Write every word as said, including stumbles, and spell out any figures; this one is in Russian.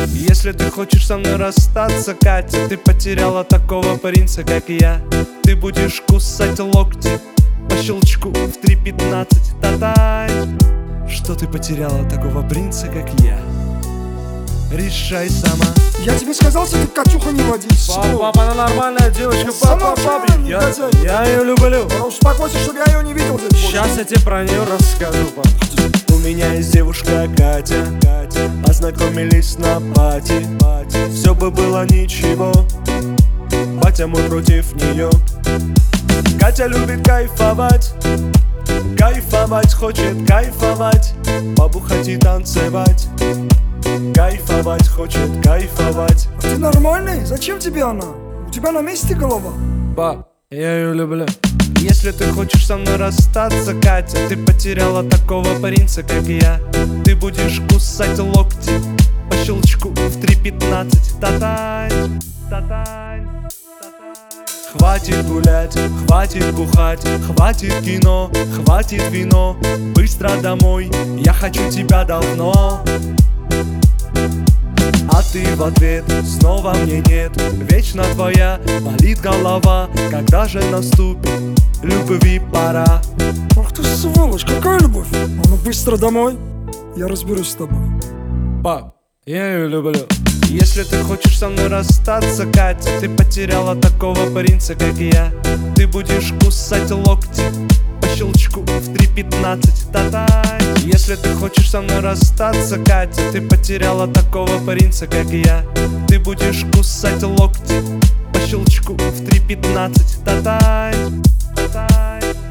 Если ты хочешь со мной расстаться, Катя, ты потеряла такого принца, как я. Ты будешь кусать локти по щелчку в три пятнадцать. Татай. Что ты потеряла такого принца, как я? Решай сама. Я тебе сказал, что ты Катюха не води. Папа, папа, она нормальная девочка. Папа, папа, я, я ее люблю. Успокойся, чтобы я ее не видел здесь больше. Сейчас я тебе про нее расскажу, папа. У меня есть девушка Катя, Катя. Познакомились на пати, пати. Все бы было ничего, батя мой против нее. Катя любит кайфовать, кайфовать, хочет кайфовать, побухать и танцевать. Кайфовать, хочет кайфовать. А ты нормальный? Зачем тебе она? У тебя на месте голова? Пап, я ее люблю. Если ты хочешь со мной расстаться, Катя, ты потеряла такого принца, как я. Ты будешь кусать локти по щелчку в три пятнадцать. Татай, татай. Хватит гулять, хватит бухать, хватит кино, хватит вино. Быстро домой, я хочу тебя давно. А ты в ответ снова мне нет. Вечно твоя болит голова. Когда же наступит любви пора? Ах ты сволочь, какая любовь? А ну быстро домой, я разберусь с тобой. Пап, я ее люблю. Если ты хочешь со мной расстаться, Катя, ты потеряла такого принца, как я. Ты будешь кусать локти по щелчку в три пятнадцать. Татай. Если ты хочешь со мной расстаться, Катя, ты потеряла такого принца, как я. Ты будешь кусать локти по щелчку в три пятнадцать. Татай, татай.